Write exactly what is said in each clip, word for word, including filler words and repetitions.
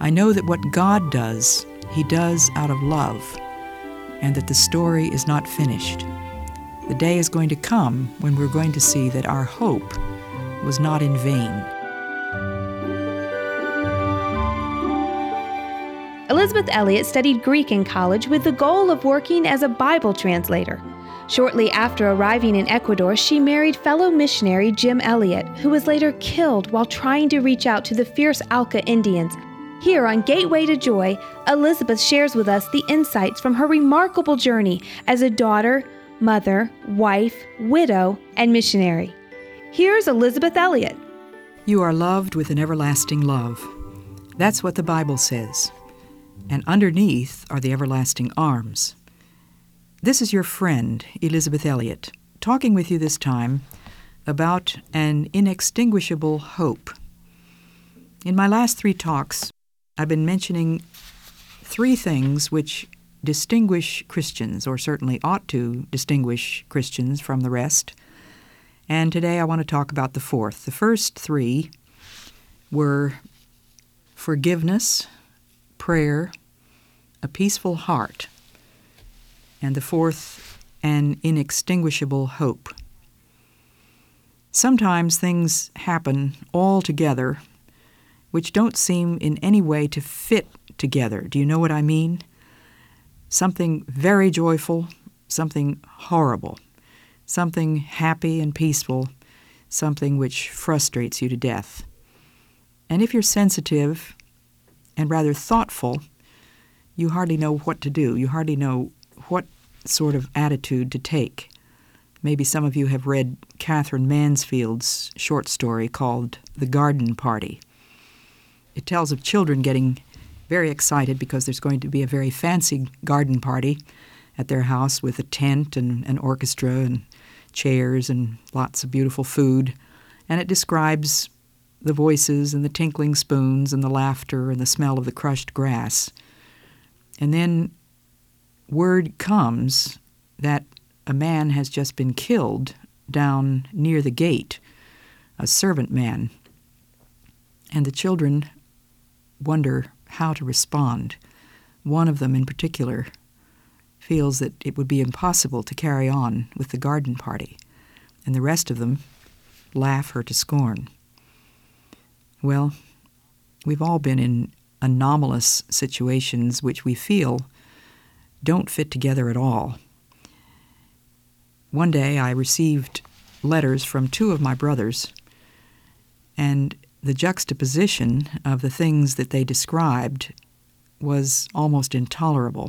I know that what God does, He does out of love, and that the story is not finished. The day is going to come when we're going to see that our hope was not in vain. Elisabeth Elliot studied Greek in college with the goal of working as a Bible translator. Shortly after arriving in Ecuador, she married fellow missionary Jim Elliot, who was later killed while trying to reach out to the fierce Auca Indians. Here on Gateway to Joy, Elisabeth shares with us the insights from her remarkable journey as a daughter, mother, wife, widow, and missionary. Here's Elisabeth Elliot. You are loved with an everlasting love. That's what the Bible says. And underneath are the everlasting arms. This is your friend, Elisabeth Elliot, talking with you this time about an inextinguishable hope. In my last three talks, I've been mentioning three things which distinguish Christians, or certainly ought to distinguish Christians from the rest. And today I want to talk about the fourth. The first three were forgiveness, prayer, a peaceful heart, and the fourth, an inextinguishable hope. Sometimes things happen all together which don't seem in any way to fit together. Do you know what I mean? Something very joyful, something horrible, something happy and peaceful, something which frustrates you to death. And if you're sensitive and rather thoughtful, you hardly know what to do. You hardly know what sort of attitude to take. Maybe some of you have read Catherine Mansfield's short story called The Garden Party. It tells of children getting very excited because there's going to be a very fancy garden party at their house with a tent and an orchestra and chairs and lots of beautiful food. And it describes the voices and the tinkling spoons and the laughter and the smell of the crushed grass. And then word comes that a man has just been killed down near the gate, a servant man. And the children wonder how to respond. One of them in particular feels that it would be impossible to carry on with the garden party, and the rest of them laugh her to scorn. Well, we've all been in anomalous situations which we feel don't fit together at all. One day I received letters from two of my brothers, and the juxtaposition of the things that they described was almost intolerable.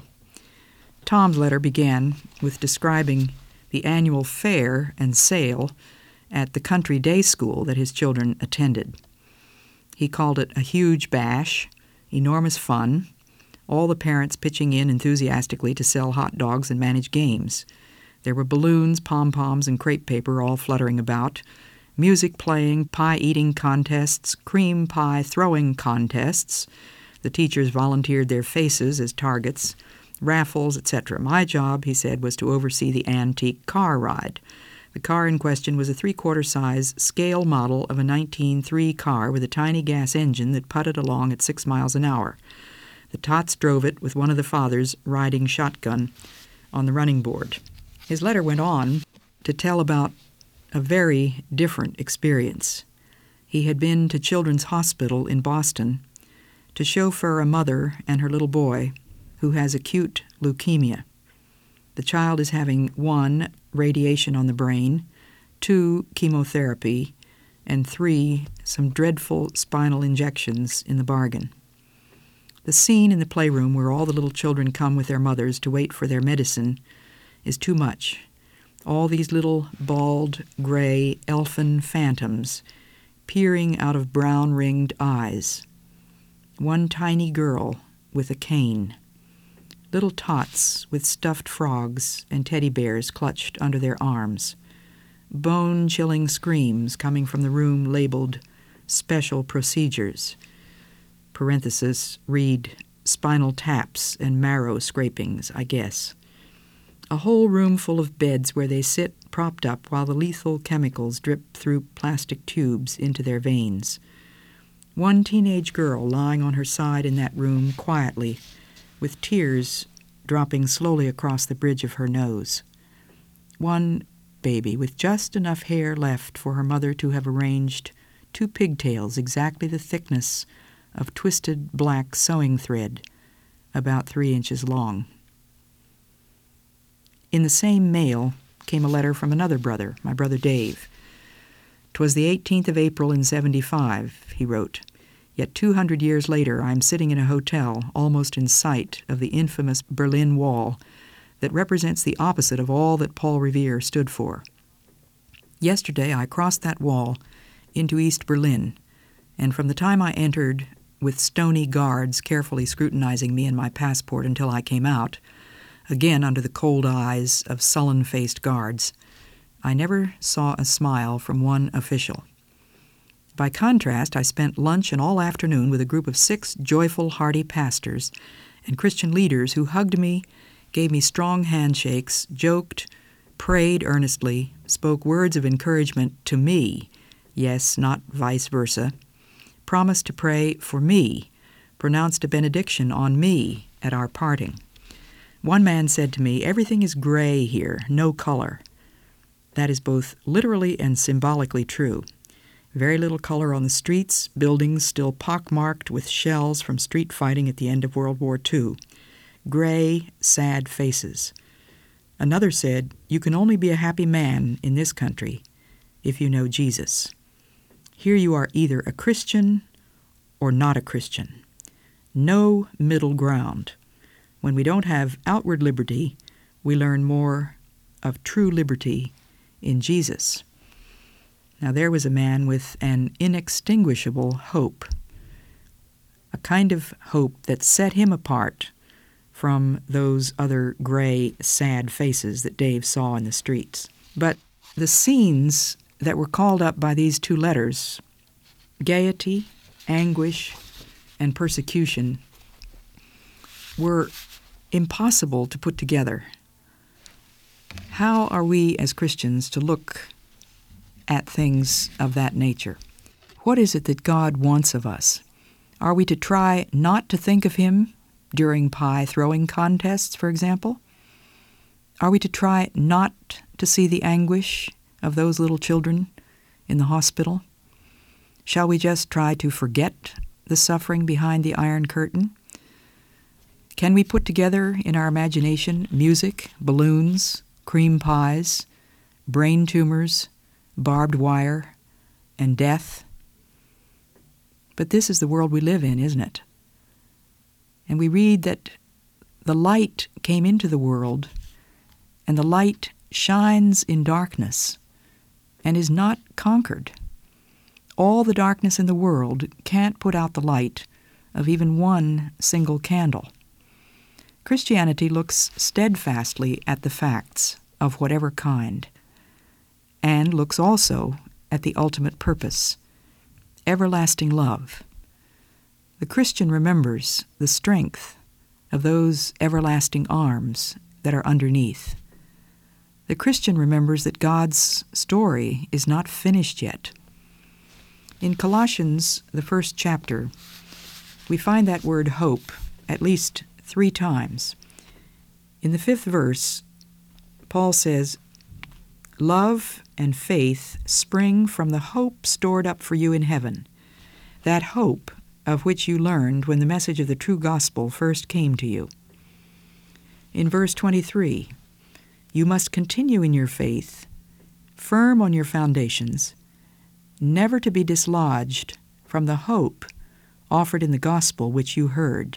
Tom's letter began with describing the annual fair and sale at the country day school that his children attended. He called it a huge bash, enormous fun, all the parents pitching in enthusiastically to sell hot dogs and manage games. There were balloons, pom-poms, and crepe paper all fluttering about, music playing, pie-eating contests, cream pie throwing contests. The teachers volunteered their faces as targets, raffles, et cetera. My job, he said, was to oversee the antique car ride. The car in question was a three-quarter size scale model of a nineteen three car with a tiny gas engine that putted along at six miles an hour. The tots drove it with one of the fathers riding shotgun on the running board. His letter went on to tell about a very different experience. He had been to Children's Hospital in Boston to chauffeur a mother and her little boy who has acute leukemia. The child is having one, radiation on the brain, two, chemotherapy, and three, some dreadful spinal injections in the bargain. The scene in the playroom where all the little children come with their mothers to wait for their medicine is too much. All these little, bald, gray, elfin phantoms peering out of brown-ringed eyes. One tiny girl with a cane. Little tots with stuffed frogs and teddy bears clutched under their arms. Bone-chilling screams coming from the room labeled Special Procedures. Parenthesis, read spinal taps and marrow scrapings, I guess. A whole room full of beds where they sit propped up while the lethal chemicals drip through plastic tubes into their veins. One teenage girl lying on her side in that room quietly, with tears dropping slowly across the bridge of her nose. One baby with just enough hair left for her mother to have arranged two pigtails exactly the thickness of twisted black sewing thread, about three inches long. In the same mail came a letter from another brother, my brother Dave. "'Twas the eighteenth of April in seventy-five, he wrote. Yet two hundred years later I am sitting in a hotel almost in sight of the infamous Berlin Wall that represents the opposite of all that Paul Revere stood for. Yesterday I crossed that wall into East Berlin, and from the time I entered, with stony guards carefully scrutinizing me and my passport until I came out, again under the cold eyes of sullen-faced guards, I never saw a smile from one official. By contrast, I spent lunch and all afternoon with a group of six joyful, hearty pastors and Christian leaders who hugged me, gave me strong handshakes, joked, prayed earnestly, spoke words of encouragement to me, yes, not vice versa, promised to pray for me, pronounced a benediction on me at our parting. One man said to me, "Everything is gray here, no color." That is both literally and symbolically true. Very little color on the streets, buildings still pockmarked with shells from street fighting at the end of World War Two. Gray, sad faces. Another said, "You can only be a happy man in this country if you know Jesus. Here you are either a Christian or not a Christian. No middle ground. When we don't have outward liberty, we learn more of true liberty in Jesus." Now there was a man with an inextinguishable hope, a kind of hope that set him apart from those other gray, sad faces that Dave saw in the streets. But the scenes that were called up by these two letters, gaiety, anguish, and persecution, were impossible to put together. How are we as Christians to look at things of that nature? What is it that God wants of us? Are we to try not to think of him during pie throwing contests, for example? Are we to try not to see the anguish of those little children in the hospital? Shall we just try to forget the suffering behind the Iron Curtain? Can we put together in our imagination music, balloons, cream pies, brain tumors, barbed wire, and death? But this is the world we live in, isn't it? And we read that the light came into the world, and the light shines in darkness and is not conquered. All the darkness in the world can't put out the light of even one single candle. Christianity looks steadfastly at the facts of whatever kind, and looks also at the ultimate purpose, everlasting love. The Christian remembers the strength of those everlasting arms that are underneath. The Christian remembers that God's story is not finished yet. In Colossians, the first chapter, we find that word hope at least three times. In the fifth verse, Paul says, "Love and faith spring from the hope stored up for you in heaven, that hope of which you learned when the message of the true gospel first came to you." In verse twenty-three, "You must continue in your faith, firm on your foundations, never to be dislodged from the hope offered in the gospel which you heard."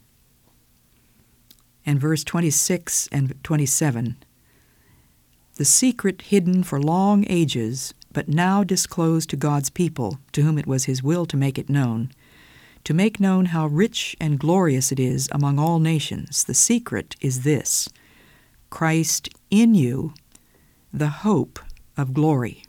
And verse twenty-six and twenty-seven, "The secret hidden for long ages, but now disclosed to God's people, to whom it was his will to make it known, to make known how rich and glorious it is among all nations. The secret is this: Christ in you, the hope of glory."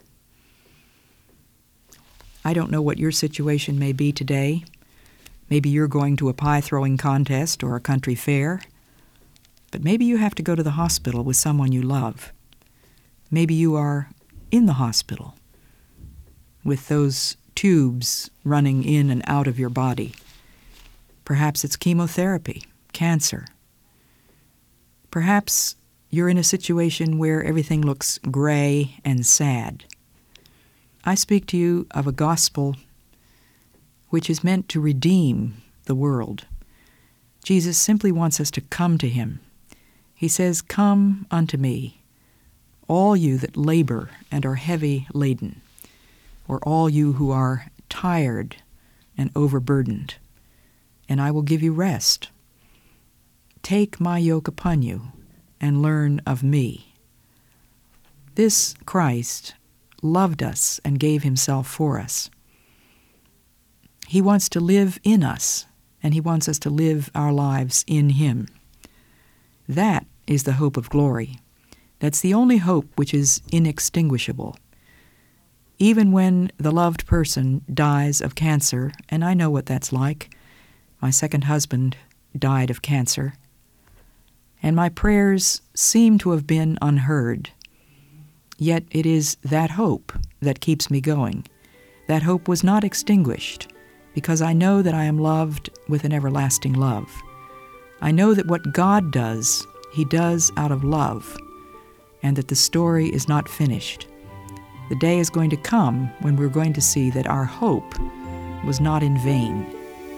I don't know what your situation may be today. Maybe you're going to a pie-throwing contest or a country fair. But maybe you have to go to the hospital with someone you love. Maybe you are in the hospital with those tubes running in and out of your body. Perhaps it's chemotherapy, cancer. Perhaps you're in a situation where everything looks gray and sad. I speak to you of a gospel which is meant to redeem the world. Jesus simply wants us to come to him. He says, "Come unto me, all you that labor and are heavy laden, or all you who are tired and overburdened, and I will give you rest. Take my yoke upon you and learn of me." This Christ loved us and gave himself for us. He wants to live in us, and he wants us to live our lives in him. That is the hope of glory. That's the only hope which is inextinguishable. Even when the loved person dies of cancer, and I know what that's like. My second husband died of cancer, and my prayers seem to have been unheard. Yet it is that hope that keeps me going. That hope was not extinguished, because I know that I am loved with an everlasting love. I know that what God does, he does out of love, and that the story is not finished. The day is going to come when we're going to see that our hope was not in vain.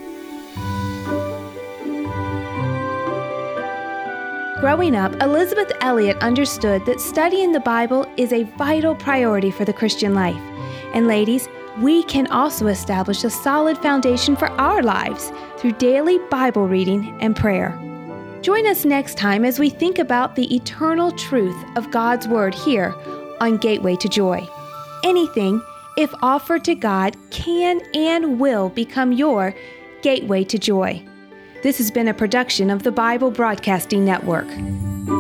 Growing up, Elisabeth Elliot understood that studying the Bible is a vital priority for the Christian life. And ladies, we can also establish a solid foundation for our lives through daily Bible reading and prayer. Join us next time as we think about the eternal truth of God's Word here on Gateway to Joy. Anything, if offered to God, can and will become your gateway to joy. This has been a production of the Bible Broadcasting Network.